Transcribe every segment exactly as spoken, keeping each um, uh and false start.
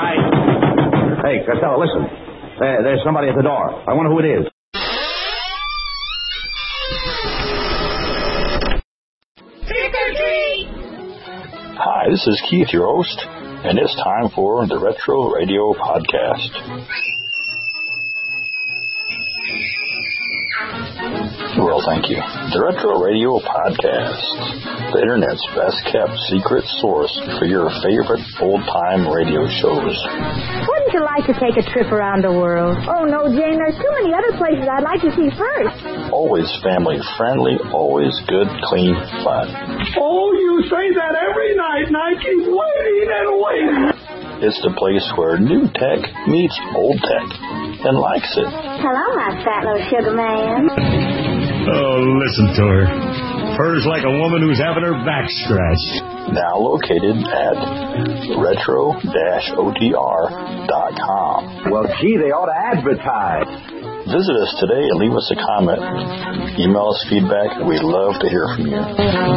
right. Hey, Costello, listen. There, there's somebody at the door. I wonder who it is. Trick or treat! Hi, this is Keith, your host, and it's time for the Retro Radio Podcast. Well, thank you. The Retro Radio Podcast, the Internet's best-kept secret source for your favorite old-time radio shows. Wouldn't you like to take a trip around the world? Oh, no, Jane, there's too many other places I'd like to see first. Always family-friendly, always good, clean fun. Oh, you say that every night, and I keep waiting and waiting. It's the place where new tech meets old tech and likes it. Hello, my fat little sugar man. Oh, listen to her. Purrs like a woman who's having her back scratched. Now located at retro dash O T R dot com. Well, gee, they ought to advertise. Visit us today and leave us a comment. Email us feedback. We'd love to hear from you.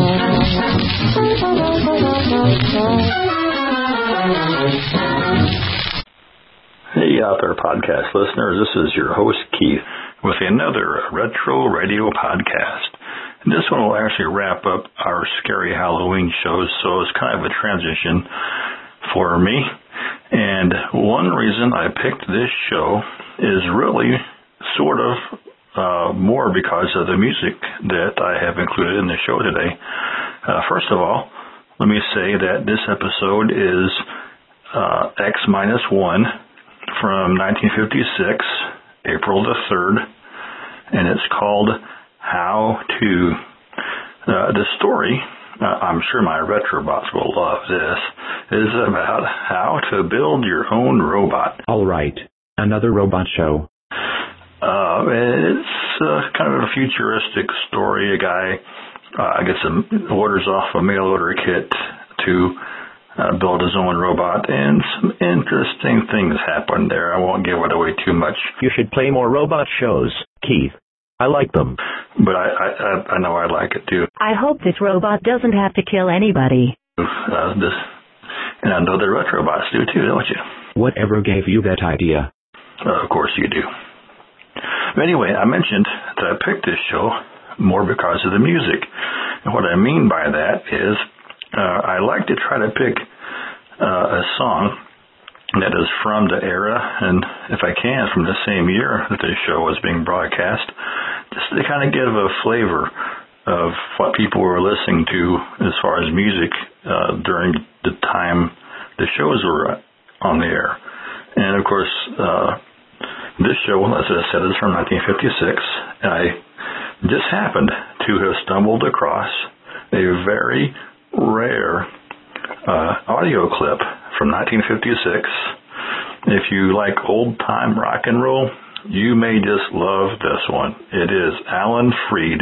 Hey out there, podcast listeners. This is your host, Keith, with another Retro Radio Podcast. And this one will actually wrap up our scary Halloween shows, so it's kind of a transition for me. And one reason I picked this show is really sort of uh, more because of the music that I have included in the show today. Uh, first of all, let me say that this episode is uh, X minus one from nineteen fifty-six, April the third, and it's called How To. Uh, the story, uh, I'm sure my Retrobots will love this, is about how to build your own robot. All right, another robot show. Uh, it's uh, kind of a futuristic story. A guy, uh, I guess, um, orders off a mail order kit to uh, build his own robot, and some interesting things happen there. I won't give it away too much. You should play more robot shows, Keith. I like them. But I, I, I know I like it too. I hope this robot doesn't have to kill anybody. Uh, this, and I know the Retrobots do too, don't you? Whatever gave you that idea? Uh, of course you do. But anyway, I mentioned that I picked this show more because of the music. And what I mean by that is uh, I like to try to pick uh, a song that is from the era, and if I can, from the same year that this show was being broadcast, just to kind of give a flavor of what people were listening to as far as music uh, during the time the shows were on the air. And of course, uh, this show, as I said, is from nineteen fifty-six, and I just happened to have stumbled across a very rare uh, audio clip from nineteen fifty-six. If you like old-time rock and roll, you may just love this one. It is Alan Freed,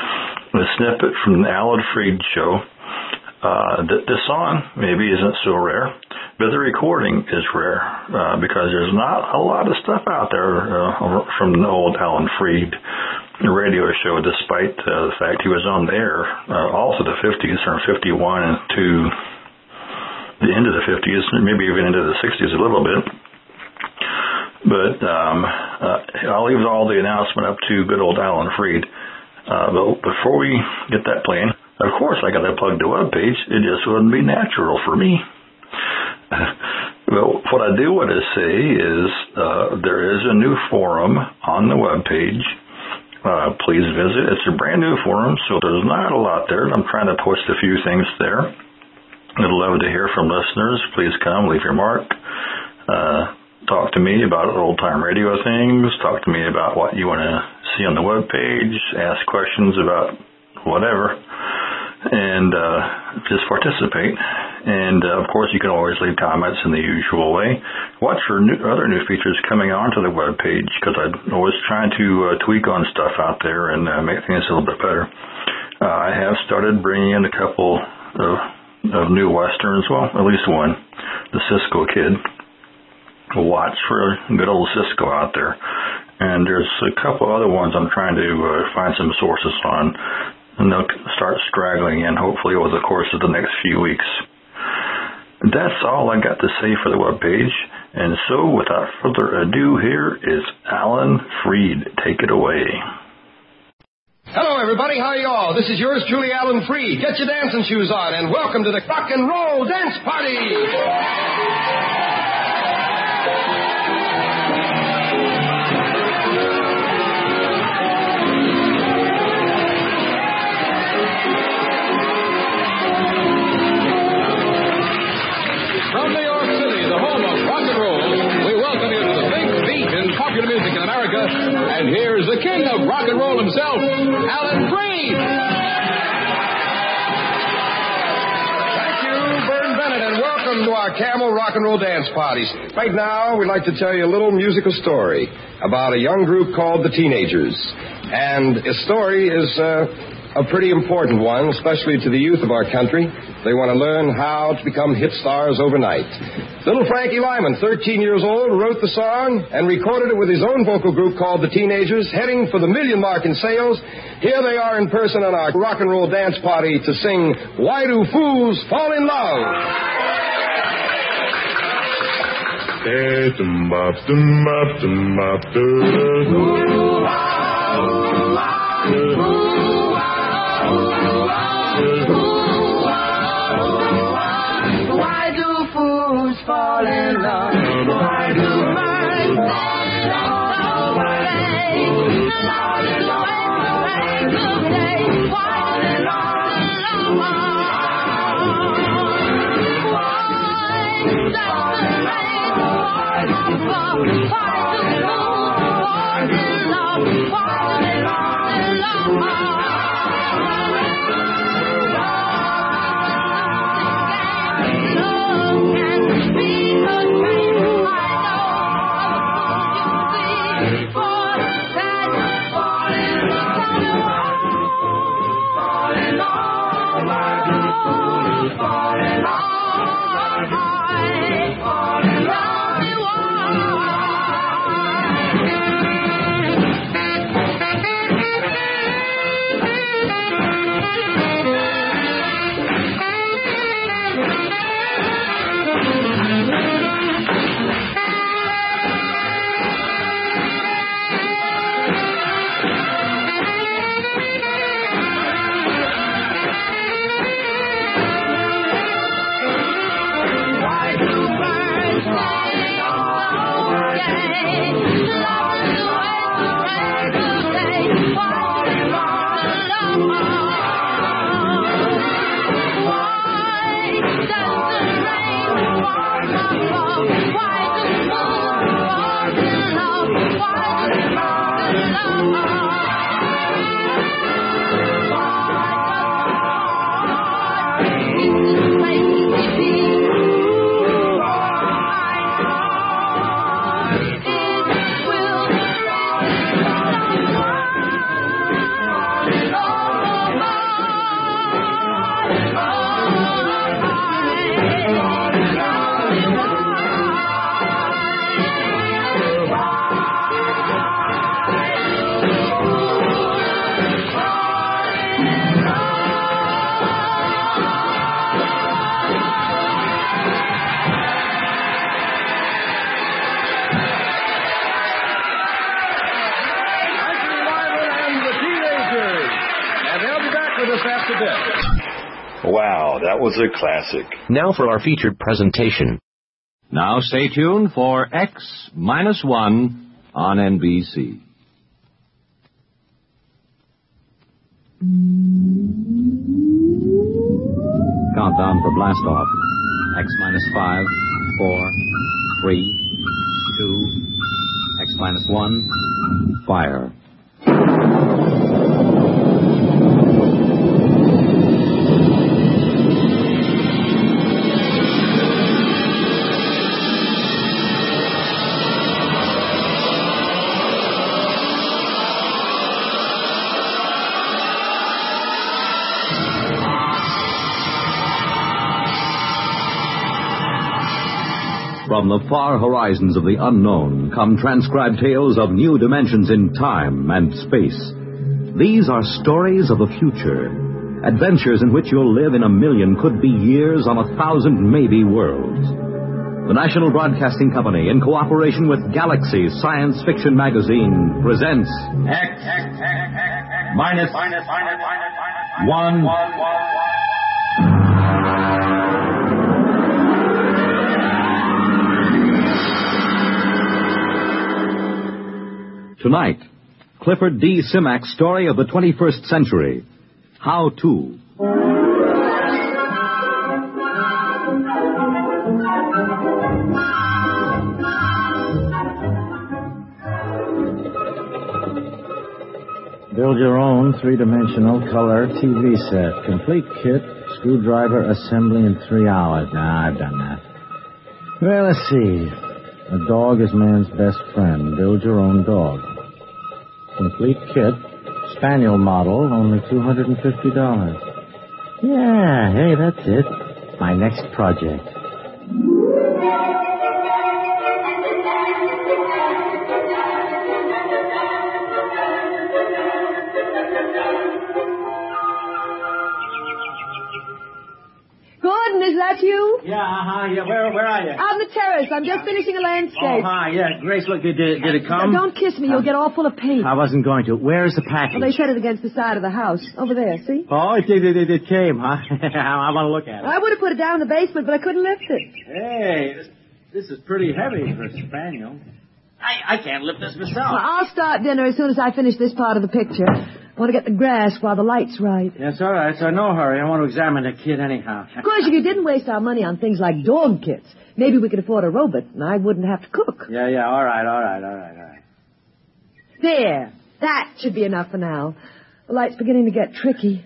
a snippet from the Alan Freed show. Uh, the, the song maybe isn't so rare, but the recording is rare uh, because there's not a lot of stuff out there uh, from the old Alan Freed radio show, despite uh, the fact he was on the air uh, all through the fifties, from fifty-one to the end of the fifties, maybe even into the sixties a little bit. But um, uh, I'll leave all the announcement up to good old Alan Freed. Uh, but before we get that playing, of course I got to plug the web page. It just wouldn't be natural for me. Well, what I do want to say is uh, there is a new forum on the web page. Uh, please visit. It's a brand new forum, so there's not a lot there. I'm trying to post a few things there. I'd love to hear from listeners. Please come, leave your mark. Uh, talk to me about old-time radio things. Talk to me about what you want to see on the web page. Ask questions about whatever. And uh, just participate. And, uh, of course, you can always leave comments in the usual way. Watch for new, other new features coming onto the web page, because I'm always trying to uh, tweak on stuff out there and uh, make things a little bit better. Uh, I have started bringing in a couple of of new westerns, well, at least one, the Cisco Kid. Watch for good old Cisco out there. And there's a couple other ones I'm trying to uh, find some sources on, and they'll start straggling in, hopefully, over the course of the next few weeks. That's all I got to say for the webpage. And so, without further ado, here is Alan Freed. Take it away. Hello, everybody. How are you all? This is yours truly, Alan Freed. Get your dancing shoes on, and welcome to the Rock and Roll Dance Party. From New York City, the home of rock and roll, we welcome you to the big beat in popular music in America. And here's the king of rock and roll himself, Alan Freed. Thank you, Vern Bennett, and welcome to our Camel Rock and Roll Dance Parties. Right now, we'd like to tell you a little musical story about a young group called the Teenagers. And the story is uh, a pretty important one, especially to the youth of our country. They want to learn how to become hit stars overnight. Little Frankie Lyman, thirteen years old, wrote the song and recorded it with his own vocal group called the Teenagers, heading for the million mark in sales. Here they are in person on our rock and roll dance party to sing Why Do Fools Fall in Love? Why do fools fall in love? Why do minds fall in love? Love is the way to play. Fall in love. Why does the rain fall? Why do fools fall in love? Fall in love. Wow, that was a classic. Now for our featured presentation. Now stay tuned for X minus one on N B C. Countdown for blast off. X minus five, four, three, two, X minus one, fire. From the far horizons of the unknown come transcribed tales of new dimensions in time and space. These are stories of the future, Adventures in which you'll live in a million could be years on a thousand maybe worlds. The National Broadcasting Company, in cooperation with Galaxy Science Fiction Magazine, presents X, X, X, X minus, minus, minus, minus, one. one, one. Tonight, Clifford D. Simak's story of the twenty-first century, How To. Build your own three-dimensional color T V set. Complete kit, screwdriver assembly in three hours. Nah, I've done that. Well, let's see. A dog is man's best friend. Build your own dog. Complete kit, spaniel model, only two hundred fifty dollars. Yeah, hey, that's it. My next project. Is that you? Yeah, uh-huh, yeah. Where, where are you? Out on the terrace. I'm just finishing a landscape. Oh, hi, yeah. Grace, look, did, did it come? Now, don't kiss me. You'll get all full of paint. I wasn't going to. Where's the package? Well, they set it against the side of the house. Over there, see? Oh, it, it, it, it came, huh? I want to look at it. I would have put it down in the basement, but I couldn't lift it. Hey, this, this is pretty heavy for a spaniel. I, I can't lift this myself. Well, I'll start dinner as soon as I finish this part of the picture. I want to get the grass while the light's right. Yes, all right. So no hurry. I want to examine the kit anyhow. Of course, if you didn't waste our money on things like dog kits, maybe we could afford a robot, and I wouldn't have to cook. Yeah, yeah. All right, all right, all right, all right. There. That should be enough for now. The light's beginning to get tricky.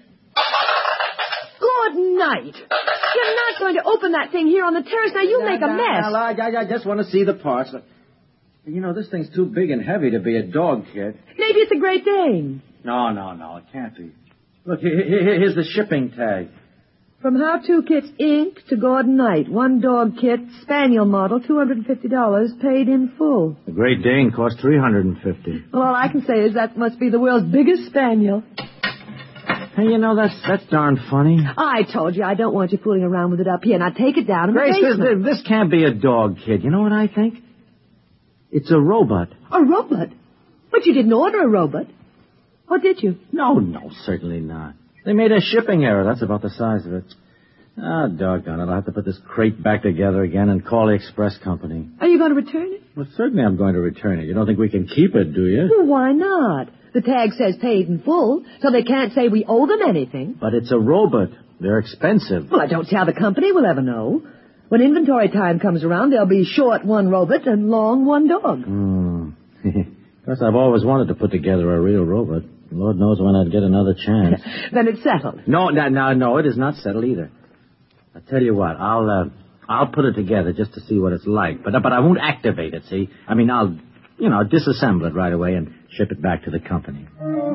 Good night. You're not going to open that thing here on the terrace. Now, you no, make no, a mess. No, I, I just want to see the parts. You know, this thing's too big and heavy to be a dog kit. Maybe it's a Great Dane. No, no, no, it can't be. Look, here, here, here's the shipping tag. From How To Kits, Incorporated to Gordon Knight. One dog kit, spaniel model, two hundred fifty dollars, paid in full. The Great Dane cost three hundred fifty dollars. Well, all I can say is that must be the world's biggest spaniel. Hey, you know, that's that's darn funny. I told you I don't want you fooling around with it up here. Now take it down in Grace, the basement. This, this can't be a dog kit. You know what I think? It's a robot. A robot? But you didn't order a robot. Or did you? No, no, certainly not. They made a shipping error. That's about the size of it. Ah, doggone it. I'll have to put this crate back together again and call the express company. Are you going to return it? Well, certainly I'm going to return it. You don't think we can keep it, do you? Well, why not? The tag says paid in full, so they can't say we owe them anything. But it's a robot. They're expensive. Well, I don't see how the company will ever know. When inventory time comes around, they'll be short one robot and long one dog. Hmm. Of course, I've always wanted to put together a real robot. Lord knows when I'd get another chance. Then it's settled. No, no, no, no, it is not settled either. I'll tell you what, I'll, uh, I'll put it together just to see what it's like. But, but I won't activate it, see? I mean, I'll, you know, disassemble it right away and ship it back to the company.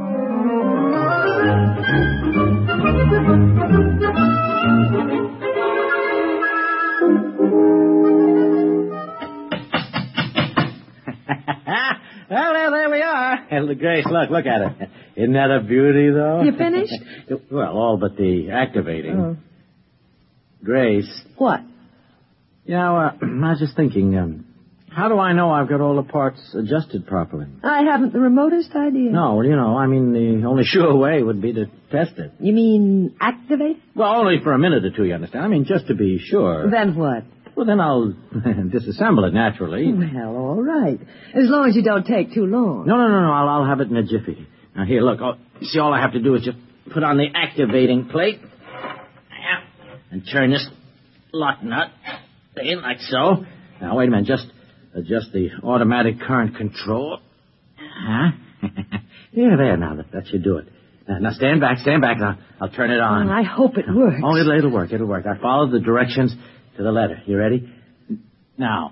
Well, there, there we are. And Grace, look, look at it. Isn't that a beauty, though? You finished? Well, all but the activating. Oh. Grace. What? You know, uh, I was just thinking, um, how do I know I've got all the parts adjusted properly? I haven't the remotest idea. No, well, you know, I mean, the only sure way would be to test it. You mean activate? Well, only for a minute or two, you understand? I mean, just to be sure. Then what? Well, then I'll disassemble it, naturally. Well, all right. As long as you don't take too long. No, no, no, no. I'll, I'll have it in a jiffy. Now, here, look. Oh, see, all I have to do is just put on the activating plate. And turn this lock nut in like so. Now, wait a minute. Just adjust the automatic current control. Huh? There, there. Now, that, that should do it. Now, now, stand back, stand back. Now, I'll turn it on. Oh, I hope it works. Oh, it'll, it'll work, it'll work. I followed the directions to the letter. You ready? Now.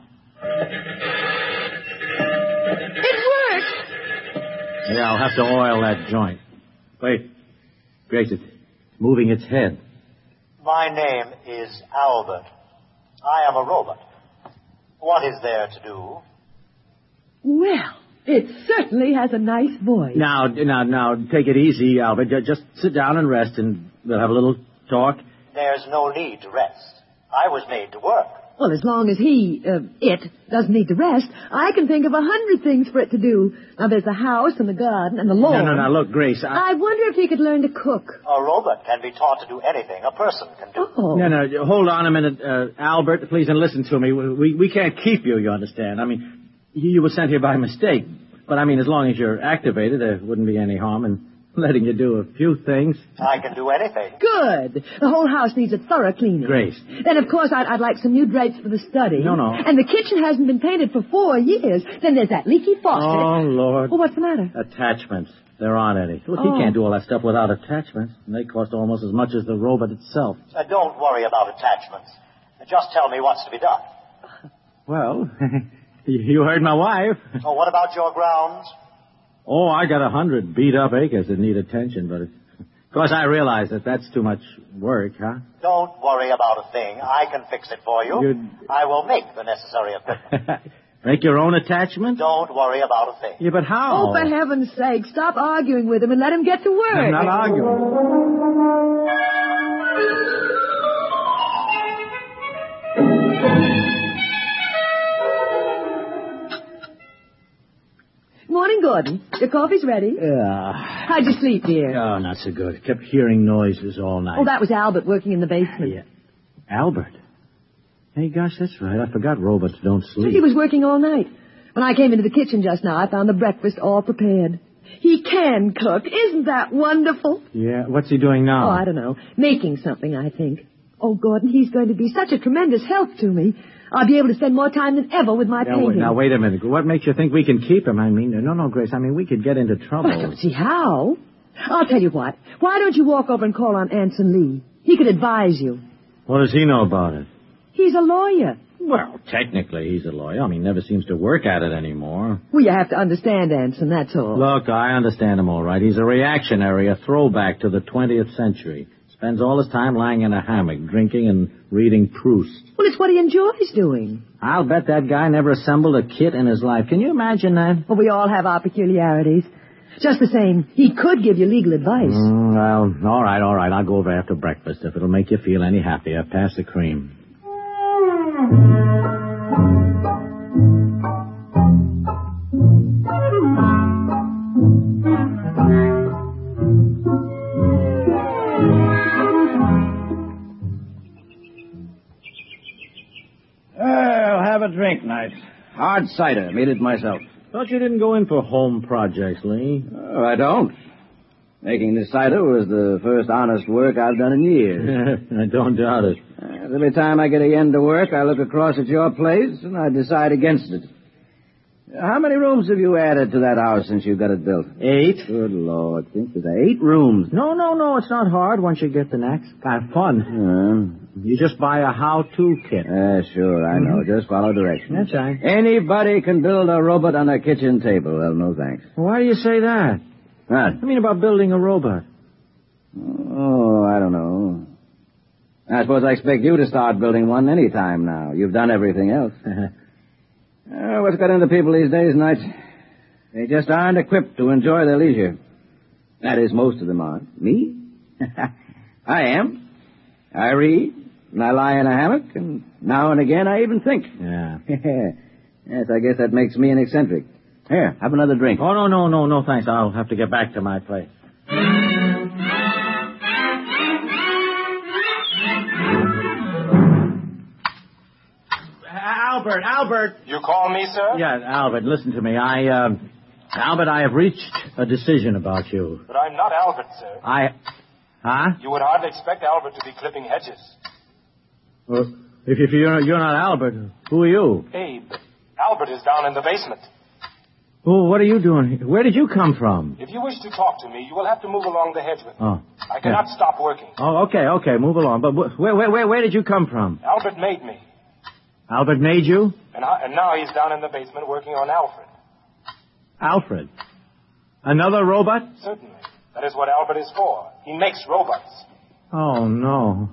It worked! Yeah, I'll have to oil that joint. Wait. Grace, it's moving its head. My name is Albert. I am a robot. What is there to do? Well, It certainly has a nice voice. Now, now, now, take it easy, Albert. Ju- Just sit down and rest, and we'll have a little talk. There's no need to rest. I was made to work. Well, as long as he, uh, it, doesn't need to rest, I can think of a hundred things for it to do. Now, there's the house and the garden and the lawn. No, no, no, look, Grace, I... I wonder if he could learn to cook. A robot can be taught to do anything a person can do. Oh. No, no, hold on a minute, uh, Albert, please, and listen to me. We, we can't keep you, you understand. I mean, you, you were sent here by mistake. But, I mean, as long as you're activated, there wouldn't be any harm in letting you do a few things. I can do anything. Good. The whole house needs a thorough cleaning. Grace. Then, of course, I'd, I'd like some new drapes for the study. No, no. And the kitchen hasn't been painted for four years. Then there's that leaky faucet. Oh, Lord. Well, what's the matter? Attachments. There aren't any. Look, Oh. he can't do all that stuff without attachments. And they cost almost as much as the robot itself. Uh, don't worry about attachments. Just tell me what's to be done. Well, you heard my wife. Oh, what about your grounds? Oh, I got a hundred beat-up acres that need attention, but... It, of course, I realize that that's too much work, huh? Don't worry about a thing. I can fix it for you. You'd- I will make the necessary equipment. Make your own attachment? Don't worry about a thing. Yeah, but how? Oh, for heaven's sake, stop arguing with him and let him get to work. I'm not arguing. Morning, Gordon. Your coffee's ready. Yeah. How'd you sleep, dear? Oh, not so good. Kept hearing noises all night. Oh, that was Albert working in the basement. Yeah. Albert? Hey, gosh, that's right. I forgot robots don't sleep. He was working all night. When I came into the kitchen just now, I found the breakfast all prepared. He can cook. Isn't that wonderful? Yeah. What's he doing now? Oh, I don't know. Making something, I think. Oh, Gordon, he's going to be such a tremendous help to me. I'll be able to spend more time than ever with my Now, painting. wait, now, wait a minute. What makes you think we can keep him? I mean, no, no, Grace. I mean, we could get into trouble. I don't see how. I'll tell you what. Why don't you walk over and call on Anson Lee? He could advise you. What does he know about it? He's a lawyer. Well, technically, he's a lawyer. I mean, never seems to work at it anymore. Well, you have to understand Anson, that's all. Look, I understand him all right. He's a reactionary, a throwback to the twentieth century. Spends all his time lying in a hammock, drinking and reading Proust. Well, it's what he enjoys doing. I'll bet that guy never assembled a kit in his life. Can you imagine that? Well, we all have our peculiarities. Just the same, he could give you legal advice. Mm, well, all right, all right. I'll go over after breakfast if it'll make you feel any happier. Pass the cream. I'll have a drink, nice. Hard cider. Made it myself. Thought you didn't go in for home projects, Lee. Oh, I don't. Making this cider was the first honest work I've done in years. I don't doubt it. Uh, every time I get a end to work, I look across at your place and I decide against it. How many rooms have you added to that house since you got it built? Eight. Good Lord. Think of that. Eight rooms. No, no, no. It's not hard once you get the next. Kind of fun. Uh, you just buy a how-to kit. Uh, sure, I know. Just follow directions. That's right. Anybody can build a robot on a kitchen table. Well, no thanks. Why do you say that? What? I mean about building a robot. Oh, I don't know. I suppose I expect you to start building one any time now. You've done everything else. uh, what's got into people these days, Knight? They just aren't equipped to enjoy their leisure. That is, most of them aren't. Me? I am. I read, and I lie in a hammock, and now and again I even think. Yeah. Yes, I guess that makes me an eccentric. Here, have another drink. Oh, no, no, no, no, thanks. I'll have to get back to my place. Albert, Albert. You call me, sir? Yeah, Albert, listen to me. I, uh, Albert, I have reached a decision about you. But I'm not Albert, sir. I, huh? You would hardly expect Albert to be clipping hedges. Well, if, if you're, you're not Albert, who are you? Abe, Albert is down in the basement. Oh, what are you doing? Where did you come from? If you wish to talk to me, you will have to move along the hedge with me. Oh. I cannot yeah. stop working. Oh, okay, okay, move along. But where, where, where, where did you come from? Albert made me. Albert made you? And, I, and now he's down in the basement working on Alfred. Alfred? Another robot? Certainly. That is what Albert is for. He makes robots. Oh, no.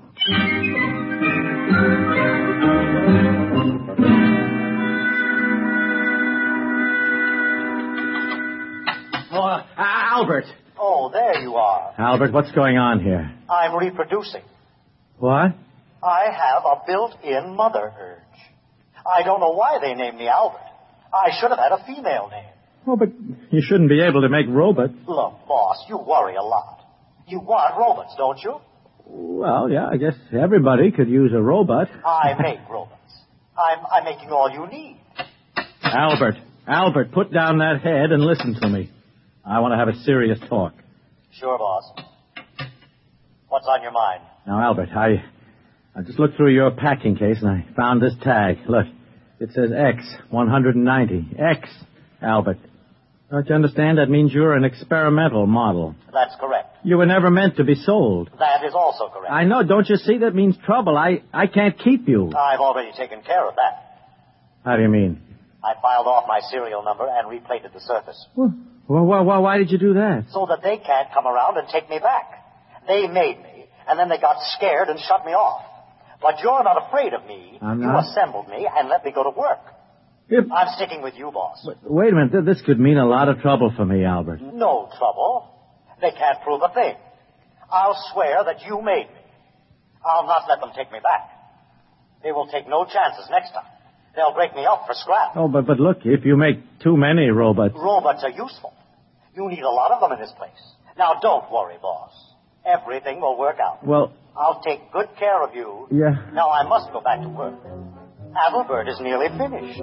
Albert! Oh, there you are. Albert, what's going on here? I'm reproducing. What? I have a built-in mother urge. I don't know why they named me Albert. I should have had a female name. Oh, but you shouldn't be able to make robots. Look, boss, you worry a lot. You want robots, don't you? Well, yeah, I guess everybody could use a robot. I make robots. I'm, I'm making all you need. Albert, Albert, put down that head and listen to me. I want to have a serious talk. Sure, boss. What's on your mind? Now, Albert, I, I just looked through your packing case and I found this tag. Look, it says X one ninety. X, Albert. Don't you understand? That means you're an experimental model. That's correct. You were never meant to be sold. That is also correct. I know. Don't you see? That means trouble. I, I can't keep you. I've already taken care of that. How do you mean? I filed off my serial number and replated the surface. Well, well, well, why did you do that? So that they can't come around and take me back. They made me, and then they got scared and shut me off. But you're not afraid of me. I'm you not. assembled me and let me go to work. If... I'm sticking with you, boss. Wait, wait a minute. This could mean a lot of trouble for me, Albert. No trouble. They can't prove a thing. I'll swear that you made me. I'll not let them take me back. They will take no chances next time. They'll break me up for scrap. Oh, but, but look, if you make too many robots... Robots are useful. You need a lot of them in this place. Now, don't worry, boss. Everything will work out. Well... I'll take good care of you. Yeah. Now, I must go back to work. Adelbert is nearly finished.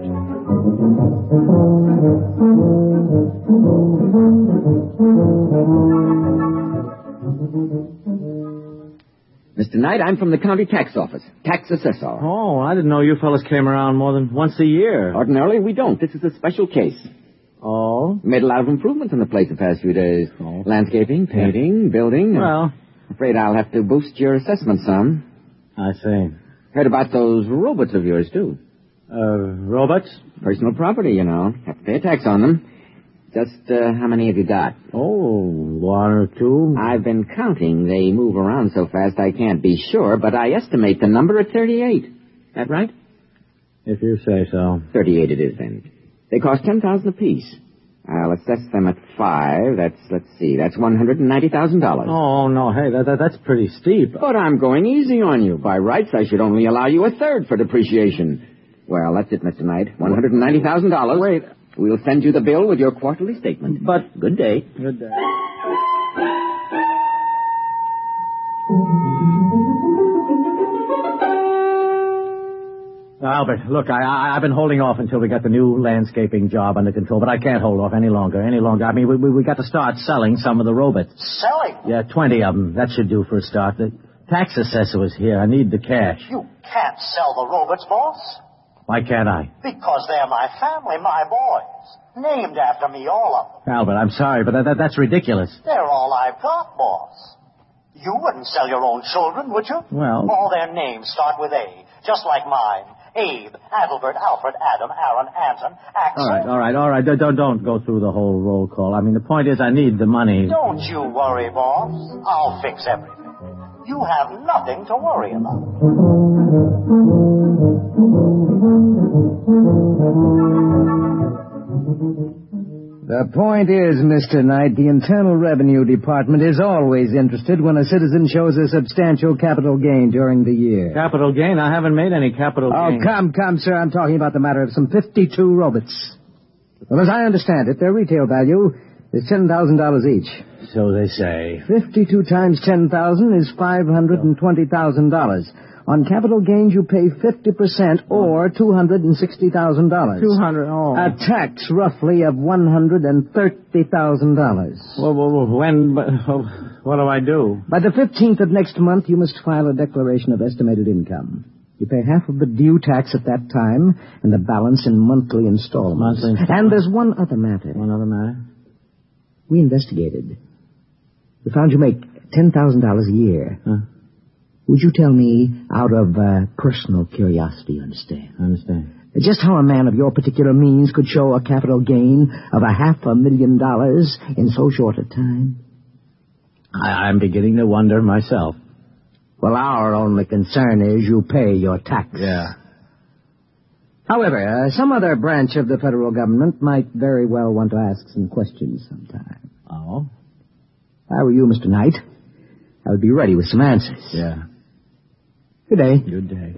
Mister Knight, I'm from the county tax office. Tax assessor. Oh, I didn't know you fellas came around more than once a year. Ordinarily, we don't. This is a special case. Oh? Made a lot of improvements in the place the past few days. Oh. Landscaping, painting, yeah. building. Well... Afraid I'll have to boost your assessment some. I see. Heard about those robots of yours, too. Uh, robots? Personal property, you know. Have to pay a tax on them. Just, uh, how many have you got? Oh, one or two. I've been counting. They move around so fast I can't be sure, but I estimate the number at thirty-eight. That right? If you say so. thirty-eight it is, then. They cost ten thousand dollars apiece. I'll assess them at five. That's, let's see, that's one hundred ninety thousand dollars. Oh, no, hey, that, that, that's pretty steep. But I'm going easy on you. By rights, I should only allow you a third for depreciation. Well, that's it, Mister Knight. one hundred ninety thousand dollars. Wait. We'll send you the bill with your quarterly statement. But... Good day. Good day. Albert, look, I, I, I've been holding off until we got the new landscaping job under control, but I can't hold off any longer, any longer. I mean, we, we, we got to start selling some of the robots. Selling? Yeah, twenty of them. That should do for a start. The tax assessor was here. I need the cash. You can't sell the robots, boss. Why can't I? Because they're my family, my boys. Named after me, all of them. Albert, I'm sorry, but that, that, that's ridiculous. They're all I've got, boss. You wouldn't sell your own children, would you? Well... All their names start with A, just like mine. Abe, Adelbert, Alfred, Adam, Aaron, Anton, Axel. All right, all right, all right. Don't, don't go through the whole roll call. I mean, the point is I need the money. Don't you worry, boss. I'll fix everything. You have nothing to worry about. The point is, Mister Knight, the Internal Revenue Department is always interested when a citizen shows a substantial capital gain during the year. Capital gain? I haven't made any capital oh, gain. Oh, come, come, sir. I'm talking about the matter of some fifty-two robots. Well, as I understand it, their retail value is ten thousand dollars each. So they say. fifty-two times ten thousand is five hundred twenty thousand dollars. On capital gains, you pay fifty percent or two hundred sixty thousand dollars. two hundred oh. A tax, roughly, of one hundred thirty thousand dollars. Well, well, when, what do I do? By the fifteenth of next month, you must file a declaration of estimated income. You pay half of the due tax at that time, and the balance in monthly installments. Monthly installments. And there's one other matter. One other matter? We investigated. We found you make ten thousand dollars a year. Huh? Would you tell me, out of uh, personal curiosity, you understand? I understand. Just how a man of your particular means could show a capital gain of a half a million dollars in so short a time? I, I'm beginning to wonder myself. Well, our only concern is you pay your tax. Yeah. However, uh, some other branch of the federal government might very well want to ask some questions sometime. Oh? If I were you, Mister Knight, I would be ready with some answers. Yeah. Good day. Good day.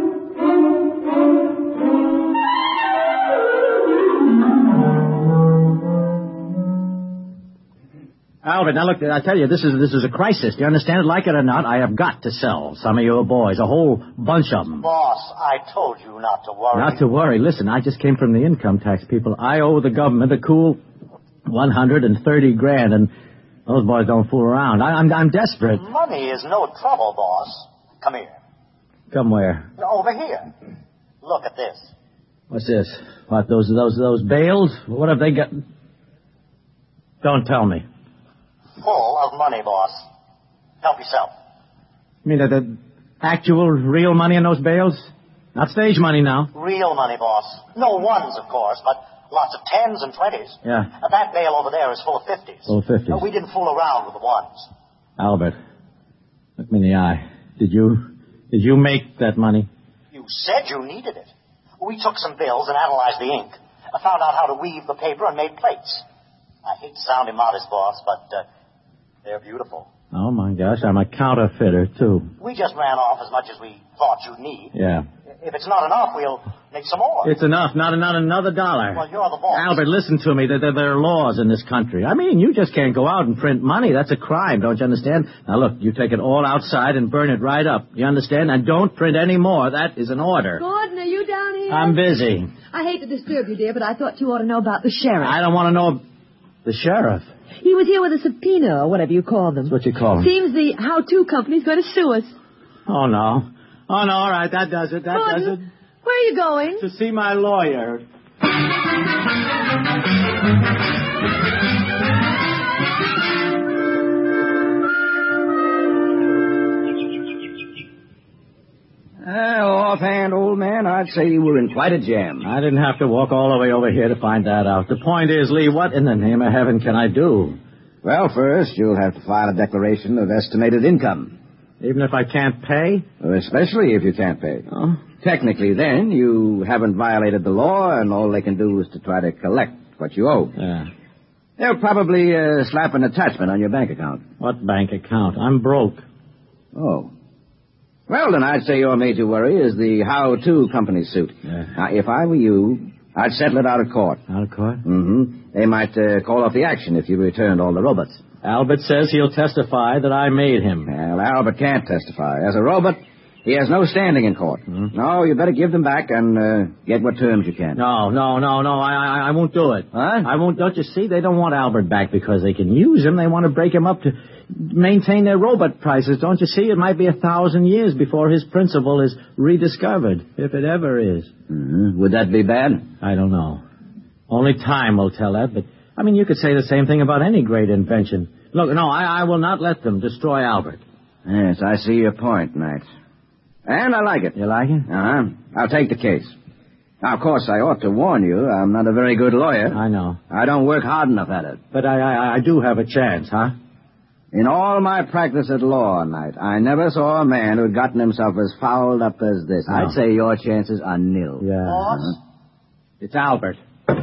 Albert, now look, I tell you, this is this is a crisis. Do you understand it? Like it or not, I have got to sell some of your boys, a whole bunch of them. Boss, I told you not to worry. Not to worry. Listen, I just came from the income tax people. I owe the government a cool one hundred thirty grand, and those boys don't fool around. I, I'm I'm desperate. Money is no trouble, boss. Come here. Come where? Over here. Look at this. What's this? What, those those those bales? What have they got? Don't tell me. Full of money, boss. Help yourself. You mean that the actual, real money in those bales? Not stage money now. Real money, boss. No ones, of course, but lots of tens and twenties. Yeah. Uh, that bale over there is full of fifties. Full of fifties. Uh, we didn't fool around with the ones. Albert, look me in the eye. Did you, did you make that money? You said you needed it. We took some bills and analyzed the ink. I found out how to weave the paper and made plates. I hate to sound immodest, boss, but uh, they're beautiful. Oh, my gosh, I'm a counterfeiter, too. We just ran off as much as we thought you'd need. Yeah. If it's not enough, we'll make some more. It's enough, not, not another dollar. Well, you're the boss. Albert, listen to me. There, there, there are laws in this country. I mean, you just can't go out and print money. That's a crime, don't you understand? Now, look, you take it all outside and burn it right up. You understand? And don't print any more. That is an order. Gordon, are you down here? I'm busy. I hate to disturb you, dear, but I thought you ought to know about the sheriff. I don't want to know... The sheriff? He was here with a subpoena, or whatever you call them. That's what you call him. Seems the How-To company's going to sue us. Oh, no. Oh, no, all right, that does it, that Gordon, does it. Where are you going? To see my lawyer. Uh, offhand, old man, I'd say you were in quite a jam. I didn't have to walk all the way over here to find that out. The point is, Lee, what in the name of heaven can I do? Well, first, you'll have to file a declaration of estimated income. Even if I can't pay? Especially if you can't pay. Oh. Technically, then, you haven't violated the law, and all they can do is to try to collect what you owe. Yeah. They'll probably uh, slap an attachment on your bank account. What bank account? I'm broke. Oh. Well, then I'd say your major worry is the How-To company suit. Yeah. Now, if I were you, I'd settle it out of court. Out of court? Mm-hmm. They might uh, call off the action if you returned all the robots. Albert says he'll testify that I made him. Well, Albert can't testify. As a robot, he has no standing in court. Mm-hmm. No, you better give them back and uh, get what terms you can. No, no, no, no, I, I, I won't do it. Huh? I won't, don't you see? They don't want Albert back because they can use him. They want to break him up to maintain their robot prices. Don't you see? It might be a thousand years before his principle is rediscovered, if it ever is. Mm-hmm. Would that be bad? I don't know. Only time will tell that, but, I mean, you could say the same thing about any great invention. Look, no, I, I will not let them destroy Albert. Yes, I see your point, Knight. And I like it. You like it? Uh-huh. I'll take the case. Now, of course, I ought to warn you, I'm not a very good lawyer. I know. I don't work hard enough at it. But I, I, I do have a chance, huh? In all my practice at law, Knight, I never saw a man who'd gotten himself as fouled up as this. No. I'd say your chances are nil. Yeah. Boss? Uh-huh. It's Albert.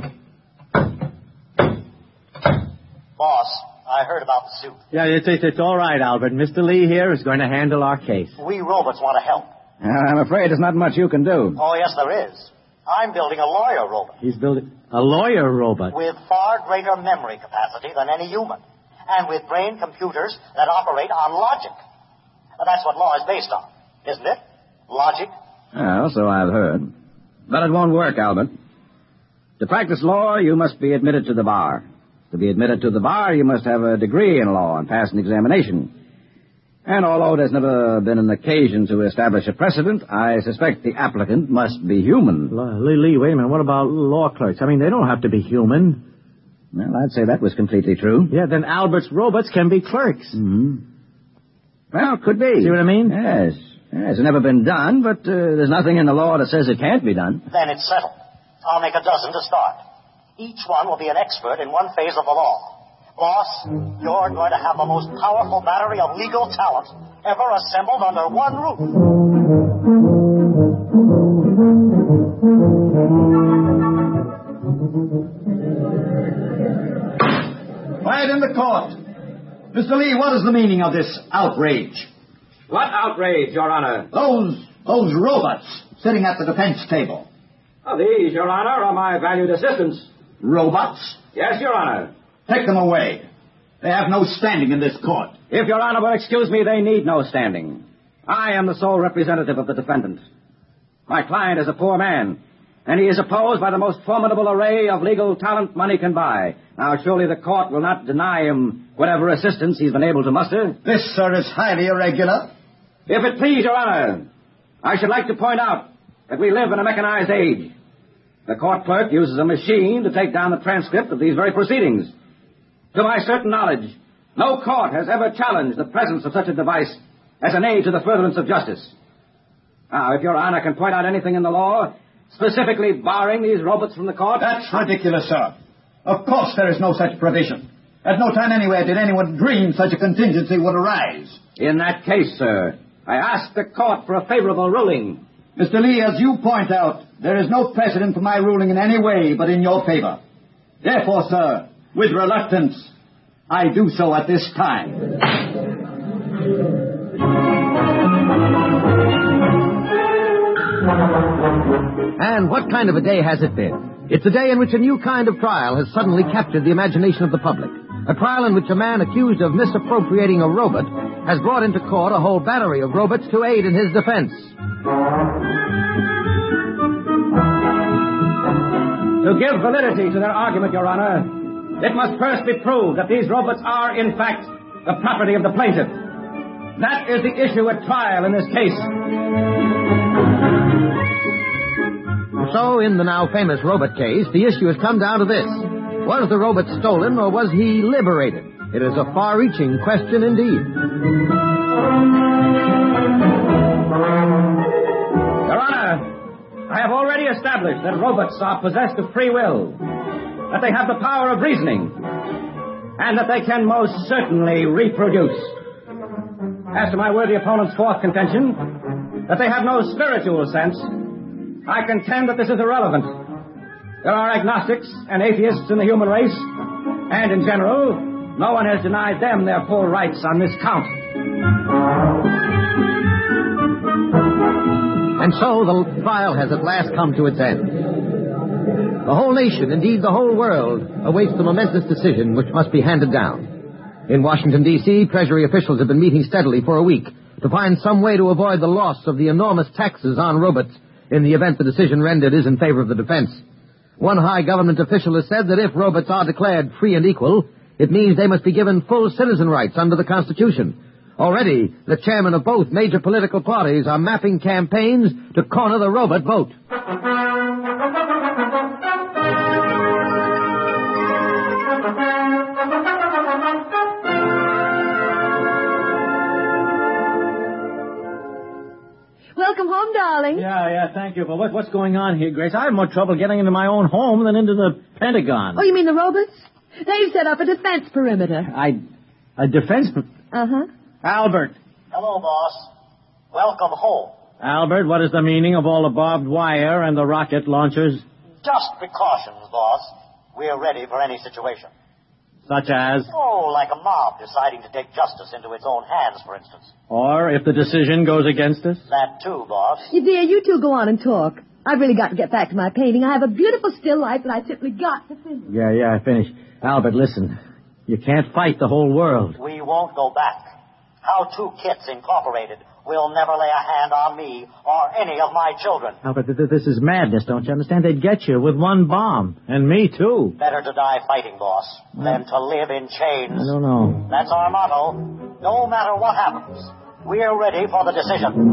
Boss, I heard about the suit. Yeah, it's, it's, it's all right, Albert. Mister Lee here is going to handle our case. We robots want to help. I'm afraid there's not much you can do. Oh, yes, there is. I'm building a lawyer robot. He's building a lawyer robot. With far greater memory capacity than any human. And with brain computers that operate on logic. That's what law is based on, isn't it? Logic. Well, so I've heard. But it won't work, Albert. To practice law, you must be admitted to the bar. To be admitted to the bar, you must have a degree in law and pass an examination. And although there's never been an occasion to establish a precedent, I suspect the applicant must be human. Lee, Lee, wait a minute. What about law clerks? I mean, they don't have to be human. Well, I'd say that was completely true. Yeah, then Albert's robots can be clerks. Mm-hmm. Well, could be. See what I mean? Yes. Yes, it's never been done, but uh, there's nothing in the law that says it can't be done. Then it's settled. I'll make a dozen to start. Each one will be an expert in one phase of the law. Boss, you're going to have the most powerful battery of legal talent ever assembled under one roof. Quiet in the court. Mister Lee, what is the meaning of this outrage? What outrage, Your Honor? Those, those robots sitting at the defense table. Oh, these, Your Honor, are my valued assistants. Robots? Yes, Your Honor. Take them away. They have no standing in this court. If Your Honor will excuse me, they need no standing. I am the sole representative of the defendant. My client is a poor man, and he is opposed by the most formidable array of legal talent money can buy. Now, surely the court will not deny him whatever assistance he's been able to muster. This, sir, is highly irregular. If it please, Your Honor, I should like to point out that we live in a mechanized age. The court clerk uses a machine to take down the transcript of these very proceedings. To my certain knowledge, no court has ever challenged the presence of such a device as an aid to the furtherance of justice. Now, if Your Honor can point out anything in the law specifically barring these robots from the court... That's ridiculous, sir. Of course there is no such provision. At no time anywhere did anyone dream such a contingency would arise. In that case, sir, I ask the court for a favorable ruling. Mister Lee, as you point out, there is no precedent for my ruling in any way but in your favor. Therefore, sir, with reluctance, I do so at this time. And what kind of a day has it been? It's a day in which a new kind of trial has suddenly captured the imagination of the public. A trial in which a man accused of misappropriating a robot has brought into court a whole battery of robots to aid in his defense. To give validity to their argument, Your Honor, it must first be proved that these robots are, in fact, the property of the plaintiff. That is the issue at trial in this case. So, in the now famous robot case, the issue has come down to this. Was the robot stolen or was he liberated? It is a far-reaching question indeed. Your Honor, I have already established that robots are possessed of free will, that they have the power of reasoning, and that they can most certainly reproduce. As to my worthy opponent's fourth contention, that they have no spiritual sense, I contend that this is irrelevant. There are agnostics and atheists in the human race, and in general, no one has denied them their full rights on this count. And so the trial has at last come to its end. The whole nation, indeed the whole world, awaits the momentous decision which must be handed down. In Washington, D C, Treasury officials have been meeting steadily for a week to find some way to avoid the loss of the enormous taxes on robots in the event the decision rendered is in favor of the defense. One high government official has said that if robots are declared free and equal, it means they must be given full citizen rights under the Constitution. Already, the chairmen of both major political parties are mapping campaigns to corner the robot vote. Welcome home, darling. Yeah, yeah, thank you. But what, what's going on here, Grace? I have more trouble getting into my own home than into the Pentagon. Oh, you mean the robots? They've set up a defense perimeter. I... A defense... Per- uh-huh. Albert. Hello, boss. Welcome home. Albert, what is the meaning of all the barbed wire and the rocket launchers? Just precautions, boss. We're ready for any situation. Such as? Oh, like a mob deciding to take justice into its own hands, for instance. Or if the decision goes against us? That too, boss. You dear, you two go on and talk. I've really got to get back to my painting. I have a beautiful still life that I simply got to finish. Yeah, yeah, I finished. Albert, listen. You can't fight the whole world. We won't go back. How Two Kits Incorporated will never lay a hand on me or any of my children. Albert, th- th- this is madness, don't you understand? They'd get you with one bomb. And me, too. Better to die fighting, boss, than to live in chains. I don't know. That's our motto. No matter what happens, we're ready for the decision.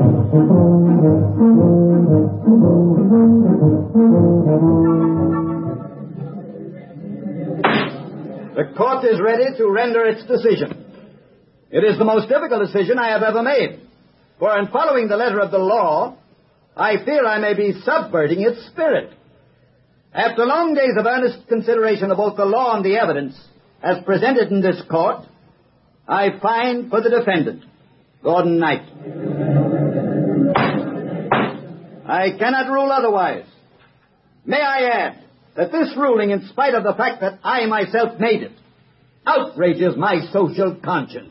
The court is ready to render its decision. It is the most difficult decision I have ever made. For in following the letter of the law, I fear I may be subverting its spirit. After long days of earnest consideration of both the law and the evidence, as presented in this court, I find for the defendant, Gordon Knight. I cannot rule otherwise. May I add that this ruling, in spite of the fact that I myself made it, outrages my social conscience.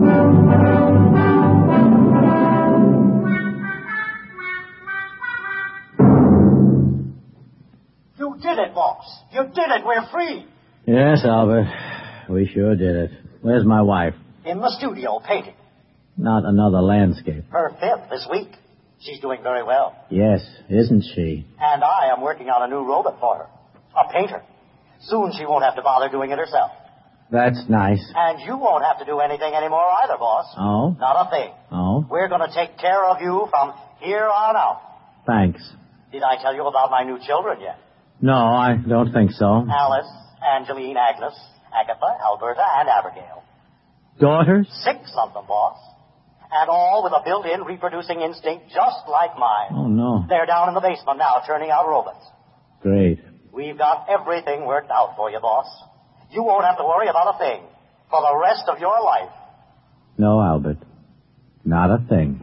You did it, boss. You did it. We're free. Yes, Albert. We sure did it. Where's my wife? In the studio, painting. Not another landscape. Her fifth this week. She's doing very well. Yes, isn't she? And I am working on a new robot for her. A painter. Soon she won't have to bother doing it herself. That's nice. And you won't have to do anything anymore either, boss. Oh? Not a thing. Oh? We're going to take care of you from here on out. Thanks. Did I tell you about my new children yet? No, I don't think so. Alice, Angeline, Agnes, Agatha, Alberta, and Abigail. Daughters? Six of them, boss. And all with a built-in reproducing instinct just like mine. Oh, no. They're down in the basement now turning out robots. Great. We've got everything worked out for you, boss. You won't have to worry about a thing for the rest of your life. No, Albert. Not a thing.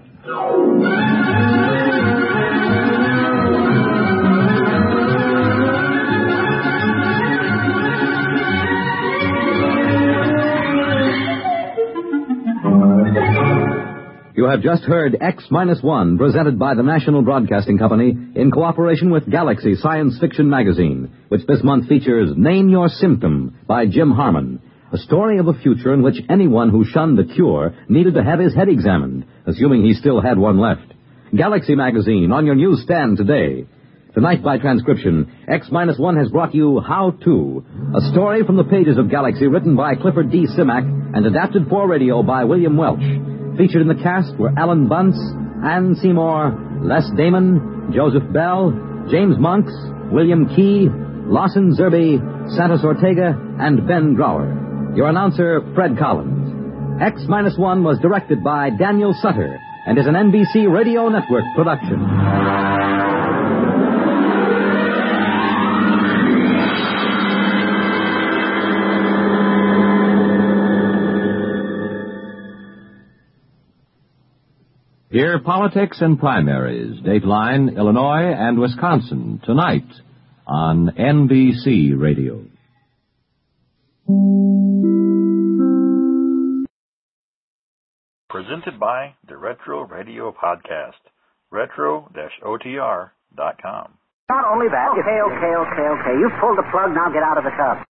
You have just heard X minus one, presented by the National Broadcasting Company in cooperation with Galaxy Science Fiction Magazine, which this month features Name Your Symptom by Jim Harmon, a story of a future in which anyone who shunned the cure needed to have his head examined, assuming he still had one left. Galaxy Magazine on your newsstand today. Tonight, by transcription, X minus one has brought you How To, a story from the pages of Galaxy written by Clifford D. Simak and adapted for radio by William Welch. Featured in the cast were Alan Bunce, Ann Seymour, Les Damon, Joseph Bell, James Monks, William Key, Lawson Zerby, Santos Ortega, and Ben Drower. Your announcer, Fred Collins. X minus one was directed by Daniel Sutter and is an N B C Radio Network production. Hear politics and primaries, Dateline, Illinois, and Wisconsin, tonight on N B C Radio. Presented by the Retro Radio Podcast, retro dash O T R dot com. Not only that, okay, okay, okay, okay. You've pulled the plug, now get out of the tub.